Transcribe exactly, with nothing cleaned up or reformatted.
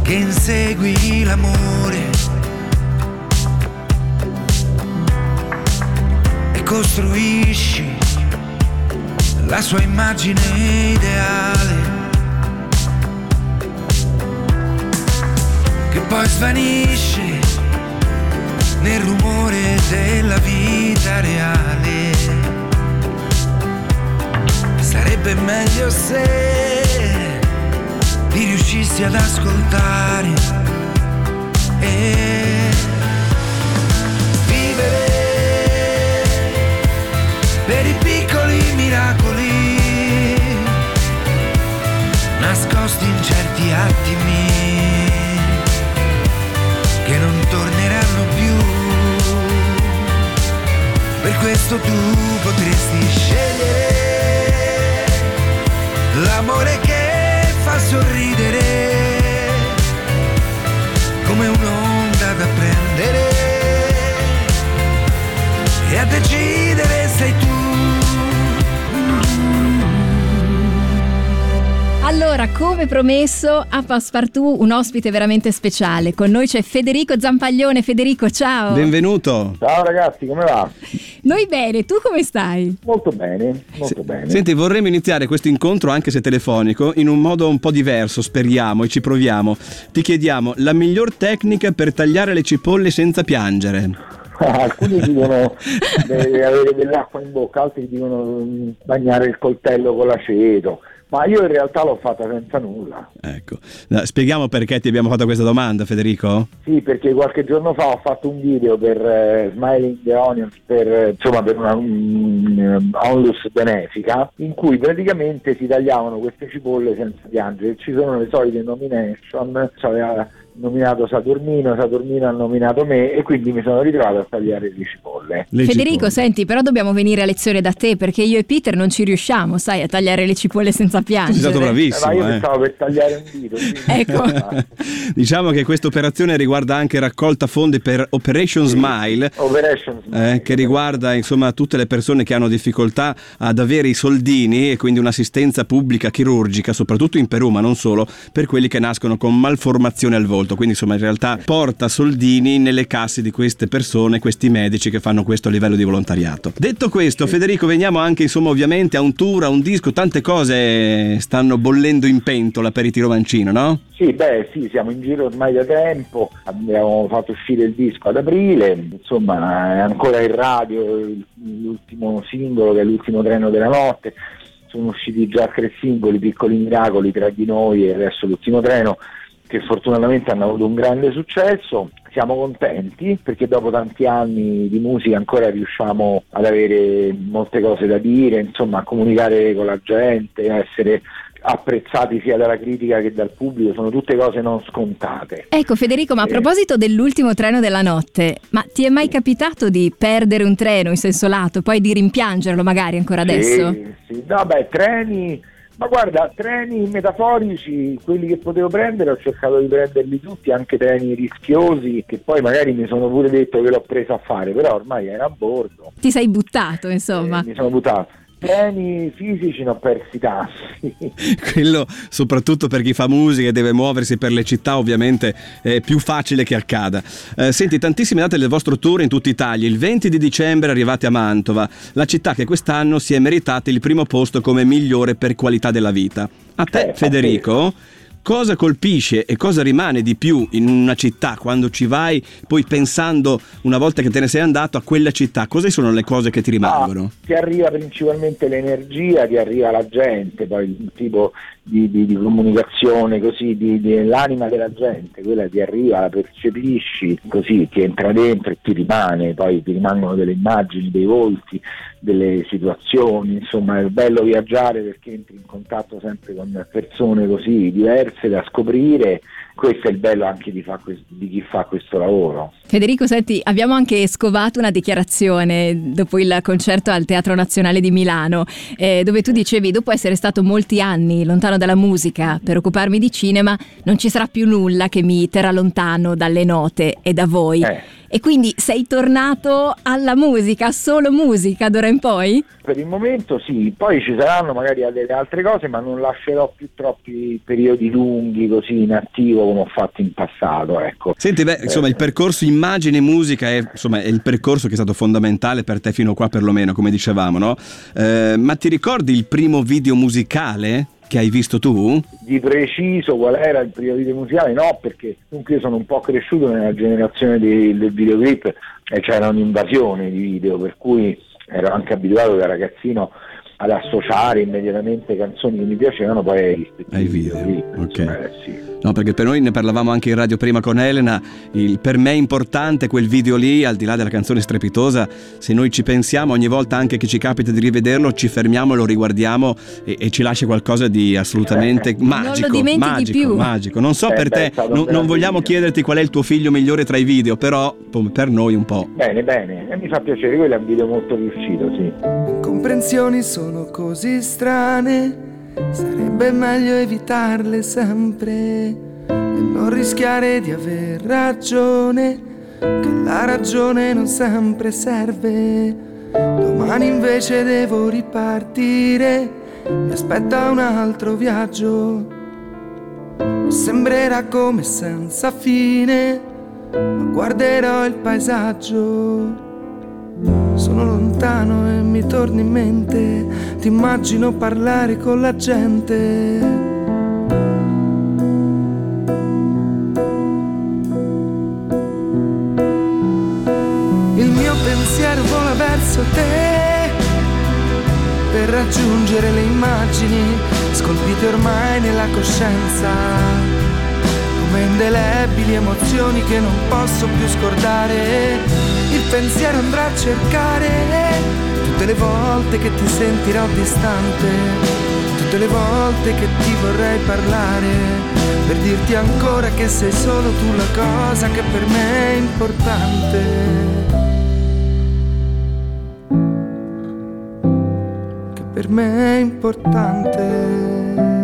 che insegui l'amore e costruisci la sua immagine ideale, che poi svanisce nel rumore della vita reale. Sarebbe meglio se ti riuscissi ad ascoltare e vivere per i piccoli miracoli nascosti in certi attimi che non torneranno più. Per questo tu potresti scegliere l'amore che fa sorridere come un'onda da prendere, e a decidere sei tu. Allora, come promesso, a Passepartout un ospite veramente speciale. Con noi c'è Federico Zampaglione. Federico, ciao. Benvenuto. Ciao ragazzi, come va? Noi bene, tu come stai? Molto bene, molto S- bene. Senti, vorremmo iniziare questo incontro, anche se telefonico, in un modo un po' diverso, speriamo, e ci proviamo. Ti chiediamo la miglior tecnica per tagliare le cipolle senza piangere. Alcuni dicono deve avere dell'acqua in bocca, altri dicono mm, bagnare il coltello con l'aceto, ma io in realtà l'ho fatta senza nulla. Ecco, no, spieghiamo perché ti abbiamo fatto questa domanda, Federico? Sì, perché qualche giorno fa ho fatto un video per eh, Smiling the Onions, per, eh, insomma, per una um, onlus benefica, in cui praticamente si tagliavano queste cipolle senza piangere. Ci sono le solite nomination, cioè, nominato Saturnino, Saturnino ha nominato me, e quindi mi sono ritrovato a tagliare le cipolle. Le Federico, cipolle. senti, però dobbiamo venire a lezione da te, perché io e Peter non ci riusciamo, sai, a tagliare le cipolle senza piangere. Sei stato Eh, bravissimo. ma io eh. pensavo per tagliare un dito. quindi- Ecco. Diciamo che questa operazione riguarda anche raccolta fondi per Operation Smile. Operation Smile. Eh, che riguarda insomma tutte le persone che hanno difficoltà ad avere i soldini, e quindi un'assistenza pubblica chirurgica, soprattutto in Perù, ma non solo, per quelli che nascono con malformazione al volto. Quindi insomma in realtà porta soldini nelle casse di queste persone, questi medici che fanno questo a livello di volontariato. Detto questo, Federico, veniamo anche insomma ovviamente a un tour, a un disco, tante cose stanno bollendo in pentola per i Tiro Mancino, no? Sì, beh sì, siamo in giro ormai da tempo, abbiamo fatto uscire il disco ad aprile, insomma è ancora in radio il- l'ultimo singolo, che è L'ultimo treno della notte. Sono usciti già tre singoli, Piccoli miracoli, Tra di noi e adesso L'ultimo treno, che fortunatamente hanno avuto un grande successo. Siamo contenti perché dopo tanti anni di musica ancora riusciamo ad avere molte cose da dire, insomma a comunicare con la gente, a essere apprezzati sia dalla critica che dal pubblico. Sono tutte cose non scontate. Ecco Federico, ma a Eh. proposito dell'ultimo treno della notte, ma ti è mai capitato di perdere un treno in senso lato, poi di rimpiangerlo magari ancora adesso? Sì, sì. No, beh, treni, ma guarda, treni metaforici, quelli che potevo prendere, ho cercato di prenderli tutti, anche treni rischiosi, che poi magari mi sono pure detto che l'ho preso a fare, però ormai era a bordo. Ti sei buttato, insomma. Eh, mi sono buttato. Treni fisici ne ho persi tanti. Quello soprattutto per chi fa musica e deve muoversi per le città, ovviamente è più facile che accada. Eh, senti, tantissime date del vostro tour in tutta Italia. Il venti di dicembre arrivate a Mantova, la città che quest'anno si è meritata il primo posto come migliore per qualità della vita. A te, Eh, Federico, cosa colpisce e cosa rimane di più in una città quando ci vai, poi pensando una volta che te ne sei andato a quella città? Cosa sono le cose che ti rimangono? Ah, ti arriva principalmente l'energia, ti arriva la gente, poi il tipo di, di, di comunicazione, così, di, di, l'anima della gente, quella ti arriva, la percepisci, così ti entra dentro e ti rimane, poi ti rimangono delle immagini, dei volti, delle situazioni, insomma è bello viaggiare perché entri in contatto sempre con persone così diverse da scoprire. Questo è il bello anche di, fa, di chi fa questo lavoro. Federico, senti, abbiamo anche scovato una dichiarazione dopo il concerto al Teatro Nazionale di Milano, eh, dove tu dicevi: dopo essere stato molti anni lontano dalla musica per occuparmi di cinema, non ci sarà più nulla che mi terrà lontano dalle note e da voi. Eh. E quindi sei tornato alla musica, solo musica d'ora in poi? Per il momento sì, poi ci saranno magari delle altre cose, ma non lascerò più troppi periodi lunghi così in attivo come ho fatto in passato, ecco. Senti, beh, insomma, il percorso immagine e musica è, insomma, è il percorso che è stato fondamentale per te fino a qua, perlomeno, come dicevamo, no? Eh, ma ti ricordi il primo video musicale che hai visto tu? Di preciso qual era il primo video musicale? No, perché comunque io sono un po' cresciuto nella generazione di, del videoclip e c'era un'invasione di video, per cui ero anche abituato da ragazzino ad associare immediatamente canzoni che mi piacevano poi ai rispettivi ai video. videoclip. Ok. Insomma, eh, sì. No, perché per noi ne parlavamo anche in radio prima con Elena, il, per me è importante quel video lì, al di là della canzone strepitosa, se noi ci pensiamo ogni volta anche che ci capita di rivederlo, ci fermiamo, lo riguardiamo e, e ci lascia qualcosa di assolutamente magico, non lo dimentichi magico, più. magico. Non so Eh, per beh, te, no, non vogliamo chiederti qual è il tuo figlio migliore tra i video, però per noi un po'. Bene, bene, e mi fa piacere, quello è un video molto riuscito, sì. Incomprensioni sono così strane, sarebbe meglio evitarle sempre e non rischiare di aver ragione, che la ragione non sempre serve. Domani invece devo ripartire, mi aspetta un altro viaggio. Sembrerà come senza fine, ma guarderò il paesaggio. Sono lontano e mi torni in mente, ti immagino parlare con la gente. Il mio pensiero vola verso te per raggiungere le immagini scolpite ormai nella coscienza, come indelebili emozioni che non posso più scordare. Il pensiero andrà a cercare tutte le volte che ti sentirò distante, tutte le volte che ti vorrei parlare, per dirti ancora che sei solo tu la cosa che per me è importante. Che per me è importante.